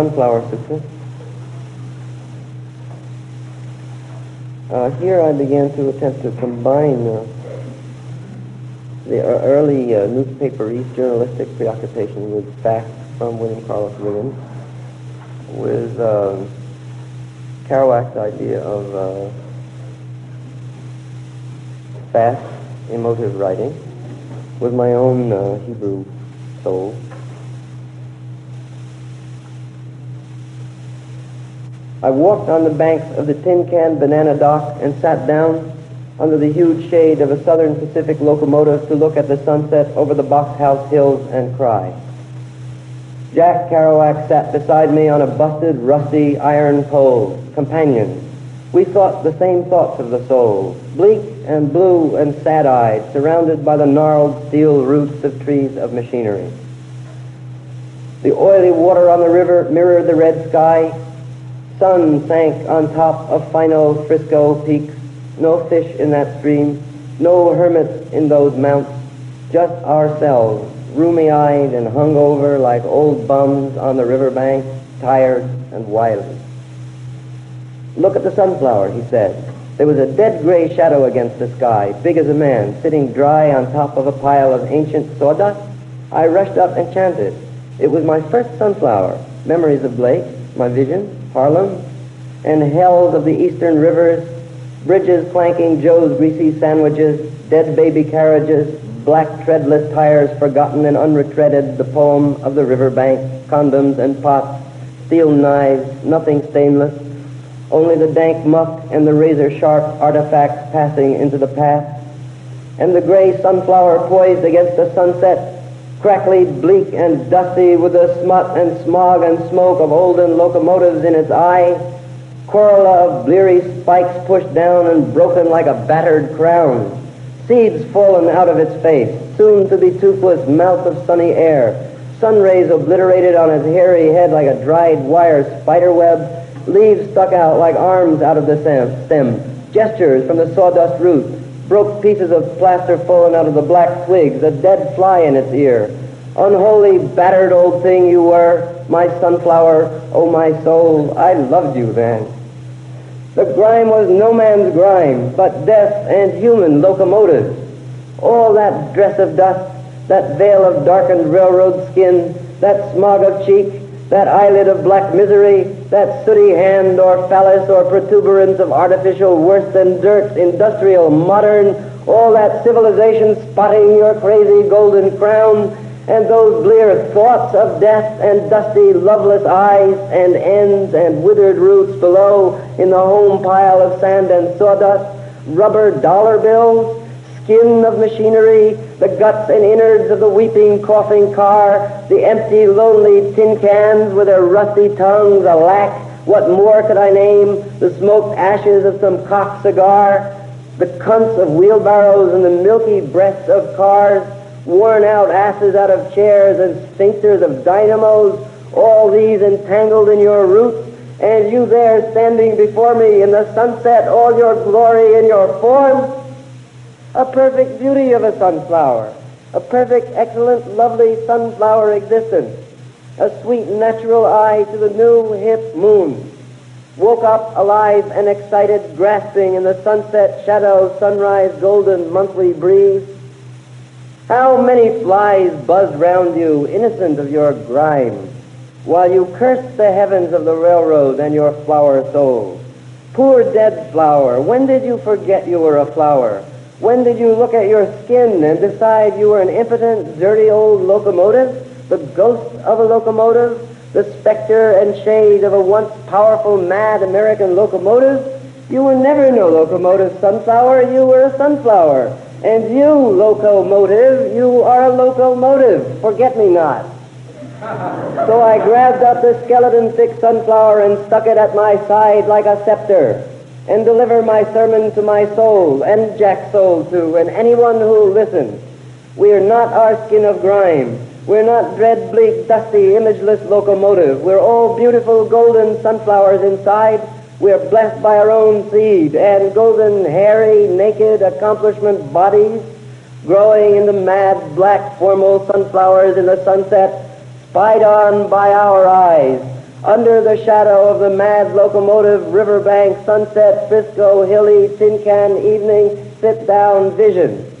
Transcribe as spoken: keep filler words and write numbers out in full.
Sunflower Sutra. Uh, here I began to attempt to combine uh, the uh, early uh, newspaper-y journalistic preoccupation with facts from William Carlos Williams with uh, Kerouac's idea of uh, fast, emotive writing with my own uh, Hebrew soul. I walked on the banks of the Tin Can Banana Dock and sat down under the huge shade of a Southern Pacific locomotive to look at the sunset over the Box House hills and cry. Jack Kerouac sat beside me on a busted, rusty iron pole, companion. We thought the same thoughts of the soul, bleak and blue and sad-eyed, surrounded by the gnarled steel roots of trees of machinery. The oily water on the river mirrored the red sky. Sun sank on top of Fino Frisco peaks. No fish in that stream, no hermits in those mounts, just ourselves, roomy-eyed and hungover like old bums on the riverbank, tired and wily. Look at the sunflower, he said. There was a dead gray shadow against the sky, big as a man, sitting dry on top of a pile of ancient sawdust. I rushed up and chanted. It was my first sunflower. Memories of Blake, my vision, Harlem, and hells of the eastern rivers, bridges clanking Joe's greasy sandwiches, dead baby carriages, black treadless tires forgotten and unretreaded, the poem of the riverbank, condoms and pots, steel knives, nothing stainless, only the dank muck and the razor-sharp artifacts passing into the past, and the gray sunflower poised against the sunset, crackly, bleak, and dusty with the smut and smog and smoke of olden locomotives in its eye, corolla of bleary spikes pushed down and broken like a battered crown, seeds fallen out of its face, soon to be toothless mouth of sunny air, sun rays obliterated on its hairy head like a dried wire spiderweb, leaves stuck out like arms out of the stem, gestures from the sawdust root, broke pieces of plaster fallen out of the black twigs, a dead fly in its ear. Unholy, battered old thing you were, my sunflower, oh my soul, I loved you then. The grime was no man's grime, but death and human locomotives. All that dress of dust, that veil of darkened railroad skin, that smog of cheek, that eyelid of black misery, that sooty hand or phallus or protuberance of artificial worse than dirt, industrial, modern, all that civilization spotting your crazy golden crown, and those blear thoughts of death and dusty, loveless eyes and ends and withered roots below in the home pile of sand and sawdust, rubber dollar bills, skin of machinery, the guts and innards of the weeping, coughing car, the empty, lonely tin cans with their rusty tongues, alack, what more could I name? The smoked ashes of some cock cigar, the cunts of wheelbarrows and the milky breaths of cars, worn out asses out of chairs and sphincters of dynamos, all these entangled in your roots, and you there standing before me in the sunset, all your glory in your form. A perfect beauty of a sunflower, a perfect, excellent, lovely sunflower existence, a sweet natural eye to the new hip moon. Woke up alive and excited, grasping in the sunset shadow, sunrise, golden monthly breeze. How many flies buzzed round you, innocent of your grime, while you cursed the heavens of the railroad and your flower soul. Poor dead flower, when did you forget you were a flower? When did you look at your skin and decide you were an impotent, dirty old locomotive, the ghost of a locomotive, the specter and shade of a once powerful, mad American locomotive? You were never no locomotive, sunflower, you were a sunflower. And you, locomotive, you are a locomotive, forget-me-not. So I grabbed up the skeleton-thick sunflower and stuck it at my side like a scepter, and deliver my sermon to my soul, and Jack's soul too, and anyone who listens. We are not our skin of grime. We're not dread, bleak, dusty, imageless locomotive. We're all beautiful golden sunflowers inside. We're blessed by our own seed, and golden, hairy, naked, accomplishment bodies growing in the mad, black, formal sunflowers in the sunset, spied on by our eyes, under the shadow of the mad locomotive, riverbank, sunset, Frisco, hilly, tin can, evening, sit-down vision.